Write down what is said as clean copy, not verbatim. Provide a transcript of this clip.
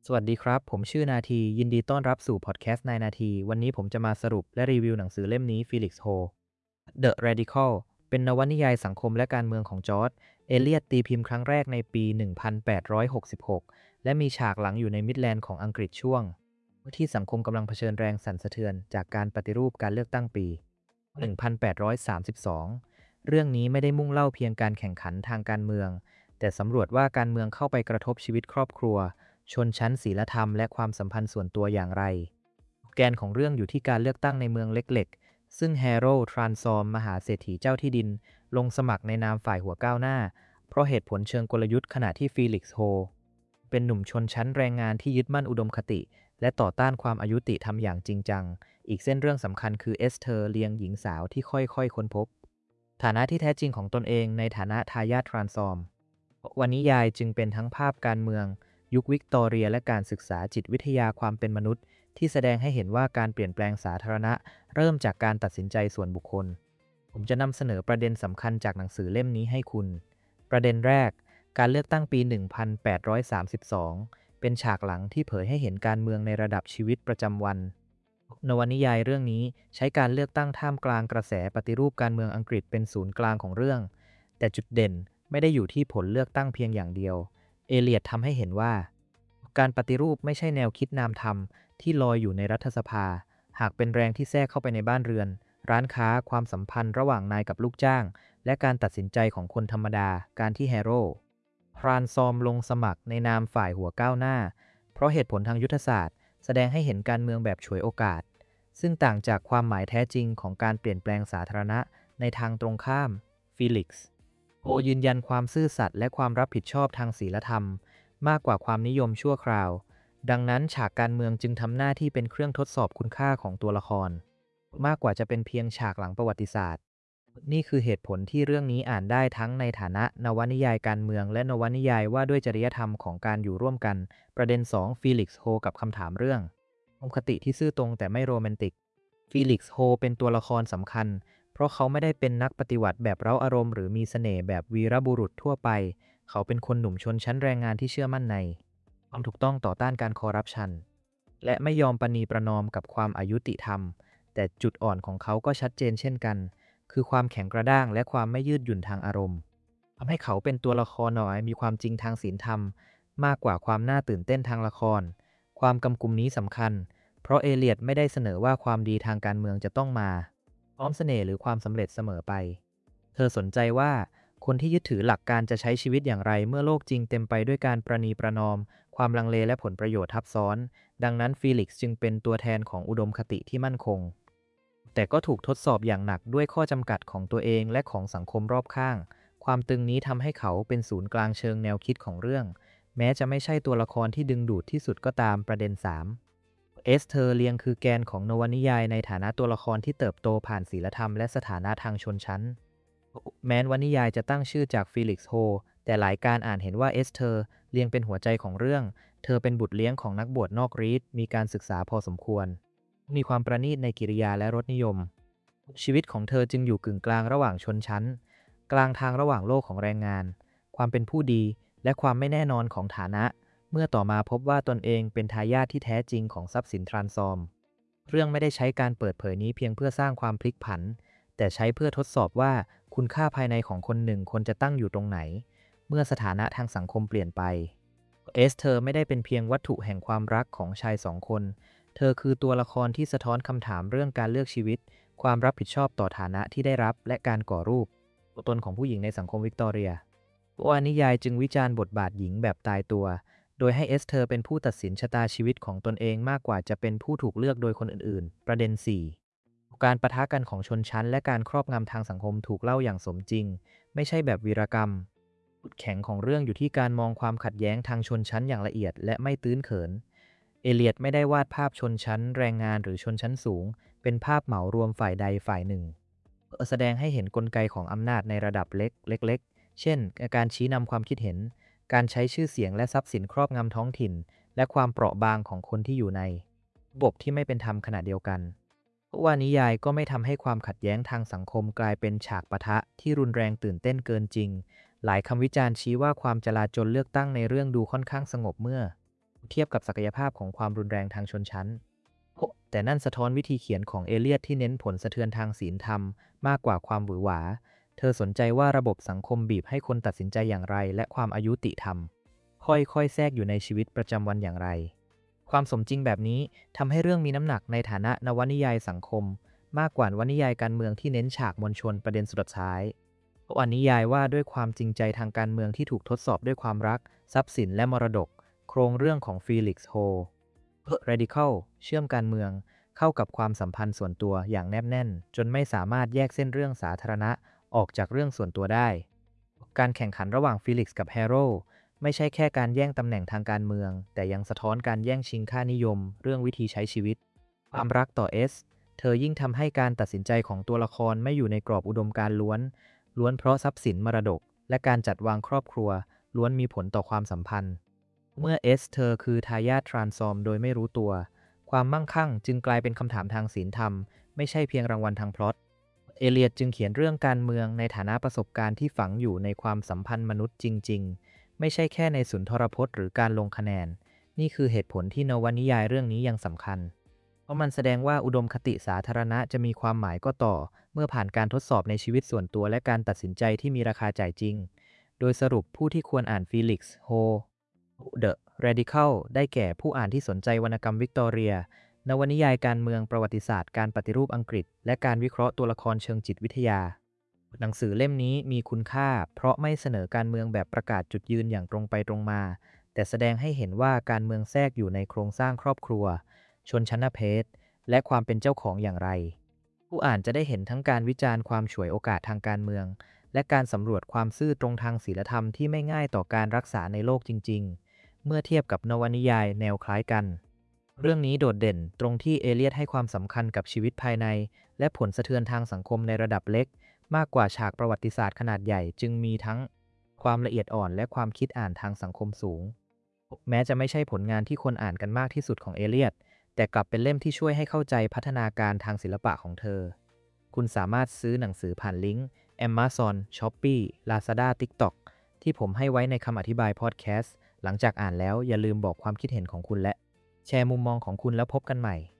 สวัสดีครับผมชื่อนาทียินดีต้อนรับสู่พอดแคสต์นายนาทีวันนี้ผมจะมาสรุปและรีวิวหนังสือเล่มนี้ Felix Ho The Radical เป็นนวนิยายสังคมและการเมืองของจอร์จเอเลียตตีพิมพ์ครั้งแรกในปี 1866 และมีฉากหลังอยู่ในมิดแลนด์ของอังกฤษช่วงที่สังคมกำลังเผชิญแรงสั่นสะเทือนจากการปฏิรูปการเลือกตั้งปี 1832 เรื่องนี้ไม่ได้มุ่งเล่าเพียงการแข่งขันทางการเมืองแต่สำรวจว่าการเมืองเข้าไปกระทบชีวิตครอบครัวชนชั้นศีลธรรมและความสัมพันธ์ส่วนตัวอย่างไรแกนของเรื่องอยู่ที่การเลือกตั้งในเมืองเล็กๆซึ่งแฮร์โรลด์ทรานซอมมหาเศรษฐีเจ้าที่ดินลงสมัครในนามฝ่ายหัวก้าวหน้าเพราะเหตุผลเชิงกลยุทธ์ขณะที่ฟีลิกซ์โฮเป็นหนุ่มชนชั้นแรงงานที่ยึดมั่นอุดมคติและต่อต้านความอายุติธรรมอย่างจริงจังอีกเส้นเรื่องสำคัญคือเอสเธอร์เลียงหญิงสาวที่ค่อยๆค้นพบฐานะที่แท้จริงของตนเองในฐานะทายาททรานซอมวรรณนิยายจึงเป็นทั้งภาพการเมืองยุควิกตอเรียและการศึกษาจิตวิทยาความเป็นมนุษย์ที่แสดงให้เห็นว่าการเปลี่ยนแปลงสาธารณะเริ่มจากการตัดสินใจส่วนบุคคลผมจะนำเสนอประเด็นสำคัญจากหนังสือเล่มนี้ให้คุณประเด็นแรกการเลือกตั้งปี 1832 เป็นฉากหลังที่เผยให้เห็นการเมืองในระดับชีวิตประจำวันนวนิยายเรื่องนี้ใช้การเลือกตั้งท่ามกลางกระแสปฏิรูปการเมืองอังกฤษเป็นศูนย์กลางของเรื่องแต่จุดเด่นไม่ได้อยู่ที่ผลเลือกตั้งเพียงอย่างเดียวเอเลียดทำให้เห็นว่าการปฏิรูปไม่ใช่แนวคิดนามธรรมที่ลอยอยู่ในรัฐสภาหากเป็นแรงที่แทรกเข้าไปในบ้านเรือนร้านค้าความสัมพันธ์ระหว่างนายกับลูกจ้างและการตัดสินใจของคนธรรมดาการที่แฮร์โร่พรานซอมลงสมัครในนามฝ่ายหัวก้าวหน้าเพราะเหตุผลทางยุทธศาสตร์แสดงให้เห็นการเมืองแบบฉวยโอกาสซึ่งต่างจากความหมายแท้จริงของการเปลี่ยนแปลงสาธารณะในทางตรงข้ามฟีลิกซ์โอยืนยันความซื่อสัตย์และความรับผิดชอบทางศีลธรรมมากกว่าความนิยมชั่วคราวดังนั้นฉากการเมืองจึงทำหน้าที่เป็นเครื่องทดสอบคุณค่าของตัวละครมากกว่าจะเป็นเพียงฉากหลังประวัติศาสตร์นี่คือเหตุผลที่เรื่องนี้อ่านได้ทั้งในฐานะนวนิยายการเมืองและนวนิยายว่าด้วยจริยธรรมของการอยู่ร่วมกันประเด็น2ฟีลิกซ์โฮกับคำถามเรื่องอุดมคติที่ซื่อตรงแต่ไม่โรแมนติกฟีลิกซ์โฮเป็นตัวละครสำคัญเพราะเขาไม่ได้เป็นนักปฏิวัติแบบเร้าอารมณ์หรือมีเสน่ห์แบบวีรบุรุษทั่วไปเขาเป็นคนหนุ่มชนชั้นแรงงานที่เชื่อมั่นในความถูกต้องต่อต้านการคอร์รัปชันและไม่ยอมประนีประนอมกับความอายุติธรรมแต่จุดอ่อนของเขาก็ชัดเจนเช่นกันคือความแข็งกระด้างและความไม่ยืดหยุ่นทางอารมณ์ทำให้เขาเป็นตัวละครน้อยมีความจริงทางศีลธรรมมากกว่าความน่าตื่นเต้นทางละครความกำกุมนี้สำคัญเพราะเอเลียดไม่ได้เสนอว่าความดีทางการเมืองจะต้องมาพร้อมเสน่ห์หรือความสำเร็จเสมอไปเธอสนใจว่าคนที่ยึดถือหลักการจะใช้ชีวิตอย่างไรเมื่อโลกจริงเต็มไปด้วยการประนีประนอมความลังเลและผลประโยชน์ทับซ้อนดังนั้นฟีลิกซ์จึงเป็นตัวแทนของอุดมคติที่มั่นคงแต่ก็ถูกทดสอบอย่างหนักด้วยข้อจำกัดของตัวเองและของสังคมรอบข้างความตึงนี้ทำให้เขาเป็นศูนย์กลางเชิงแนวคิดของเรื่องแม้จะไม่ใช่ตัวละครที่ดึงดูดที่สุดก็ตามประเด็น3เอสเธอร์เลียงคือแกนของนวนิยายในฐานะตัวละครที่เติบโตผ่านศีลธรรมและสถานะทางชนชั้นแม้นวนิยายจะตั้งชื่อจากฟีลิกซ์โฮแต่หลายการอ่านเห็นว่าเอสเธอร์เลียงเป็นหัวใจของเรื่องเธอเป็นบุตรเลี้ยงของนักบวชนอกรีดมีการศึกษาพอสมควรมีความประณีตในกิริยาและรสนิยมชีวิตของเธอจึงอยู่กึ่งกลางระหว่างชนชั้นกลางทางระหว่างโลกของแรงงานความเป็นผู้ดีและความไม่แน่นอนของฐานะเมื่อต่อมาพบว่าตนเองเป็นทายาทที่แท้จริงของทรัพย์สินทรานซอมเรื่องไม่ได้ใช้การเปิดเผยนี้เพียงเพื่อสร้างความพลิกผันแต่ใช้เพื่อทดสอบว่าคุณค่าภายในของคนหนึ่งควรจะตั้งอยู่ตรงไหนเมื่อสถานะทางสังคมเปลี่ยนไปเอสเธอไม่ได้เป็นเพียงวัตถุแห่งความรักของชายสองคนเธอคือตัวละครที่สะท้อนคำถามเรื่องการเลือกชีวิตความรับผิดชอบต่อฐานะที่ได้รับและการก่อรูปตัวตนของผู้หญิงในสังคมวิกตอเรียวรรณนิยายจึงวิจารณ์บทบาทหญิงแบบตายตัวโดยให้เอสเธอเป็นผู้ตัดสินชะตาชีวิตของตนเองมากกว่าจะเป็นผู้ถูกเลือกโดยคนอื่นๆประเด็น4การปะทะกันของชนชั้นและการครอบงำทางสังคมถูกเล่าอย่างสมจริงไม่ใช่แบบวีรกรรมจุดแข็งของเรื่องอยู่ที่การมองความขัดแย้งทางชนชั้นอย่างละเอียดและไม่ตื้นเขินเอเลียดไม่ได้วาดภาพชนชั้นแรงงานหรือชนชั้นสูงเป็นภาพเหมารวมฝ่ายใดฝ่ายหนึ่งแสดงให้เห็นกลไกของอำนาจในระดับเล็กๆเช่นการชี้นำความคิดเห็นการใช้ชื่อเสียงและทรัพย์สินครอบงำท้องถิ่นและความเปราะบางของคนที่อยู่ในระบบที่ไม่เป็นธรรมขณะเดียวกันวรรณนิยายก็ไม่ทำให้ความขัดแย้งทางสังคมกลายเป็นฉากปะทะที่รุนแรงตื่นเต้นเกินจริงหลายคำวิจารณ์ชี้ว่าความจลาจลเลือกตั้งในเรื่องดูค่อนข้างสงบเมื่อเทียบกับศักยภาพของความรุนแรงทางชนชั้นแต่นั่นสะท้อนวิธีเขียนของเอเลียตที่เน้นผลสะเทือนทางศีลธรรมมากกว่าความหวือหวาเธอสนใจว่าระบบสังคมบีบให้คนตัดสินใจอย่างไรและความอายุติธรรมค่อยๆแทรกอยู่ในชีวิตประจำวันอย่างไรความสมจริงแบบนี้ทำให้เรื่องมีน้ำหนักในฐานะนวนิยายสังคมมากกว่านวนิยายการเมืองที่เน้นฉากมวลชนประเด็นสุดท้ายวนิยายว่าด้วยความจริงใจทางการเมืองที่ถูกทดสอบด้วยความรักทรัพย์สินและมรดกโครงเรื่องของฟีลิกซ์โฮRadical เชื่อมการเมืองเข้ากับความสัมพันธ์ส่วนตัวอย่างแนบแน่นจนไม่สามารถแยกเส้นเรื่องสาธารณะออกจากเรื่องส่วนตัวได้การแข่งขันระหว่างฟีลิกซ์กับแฮร์โร่ไม่ใช่แค่การแย่งตำแหน่งทางการเมืองแต่ยังสะท้อนการแย่งชิงค่านิยมเรื่องวิธีใช้ชีวิตความรักต่อเธอยิ่งทำให้การตัดสินใจของตัวละครไม่อยู่ในกรอบอุดมการณ์ล้วนเพราะทรัพย์สินมรดกและการจัดวางครอบครัวล้วนมีผลต่อความสัมพันธ์เมื่อเธอคือทายาททรานส์ฟอร์มโดยไม่รู้ตัวความมั่งคั่งจึงกลายเป็นคำถามทางศีลธรรมไม่ใช่เพียงรางวัลทางพล็อตเอเลียตจึงเขียนเรื่องการเมืองในฐานะประสบการณ์ที่ฝังอยู่ในความสัมพันธ์มนุษย์จริงๆไม่ใช่แค่ในสุนทรพจน์หรือการลงคะแนนนี่คือเหตุผลที่นวนิยายเรื่องนี้ยังสำคัญเพราะมันแสดงว่าอุดมคติสาธารณะจะมีความหมายก็ต่อเมื่อผ่านการทดสอบในชีวิตส่วนตัวและการตัดสินใจที่มีราคาจ่ายจริงโดยสรุปผู้ที่ควรอ่านฟีลิกซ์โฮThe Radical ได้แก่ผู้อ่านที่สนใจวรรณกรรมวิกตอเรียนวนิยายการเมืองประวัติศาสตร์การปฏิรูปอังกฤษและการวิเคราะห์ตัวละครเชิงจิตวิทยาหนังสือเล่มนี้มีคุณค่าเพราะไม่เสนอการเมืองแบบประกาศจุดยืนอย่างตรงไปตรงมาแต่แสดงให้เห็นว่าการเมืองแทรกอยู่ในโครงสร้างครอบครัวชนชั้นเพศและความเป็นเจ้าของอย่างไรผู้อ่านจะได้เห็นทั้งการวิจารณ์ความฉวยโอกาสทางการเมืองและการสำรวจความซื่อตรงทางศีลธรรมที่ไม่ง่ายต่อการรักษาในโลกจริงๆเมื่อเทียบกับนวนิยายแนวคล้ายกันเรื่องนี้โดดเด่นตรงที่เอเลียตให้ความสำคัญกับชีวิตภายในและผลสะเทือนทางสังคมในระดับเล็กมากกว่าฉากประวัติศาสตร์ขนาดใหญ่จึงมีทั้งความละเอียดอ่อนและความคิดอ่านทางสังคมสูงแม้จะไม่ใช่ผลงานที่คนอ่านกันมากที่สุดของเอเลียตแต่กลับเป็นเล่มที่ช่วยให้เข้าใจพัฒนาการทางศิลปะของเธอคุณสามารถซื้อหนังสือผ่านลิงก์ Amazon, Shopee, Lazada, TikTok ที่ผมให้ไว้ในคำอธิบายพอดแคสต์หลังจากอ่านแล้วอย่าลืมบอกความคิดเห็นของคุณและแชร์มุมมองของคุณแล้วพบกันใหม่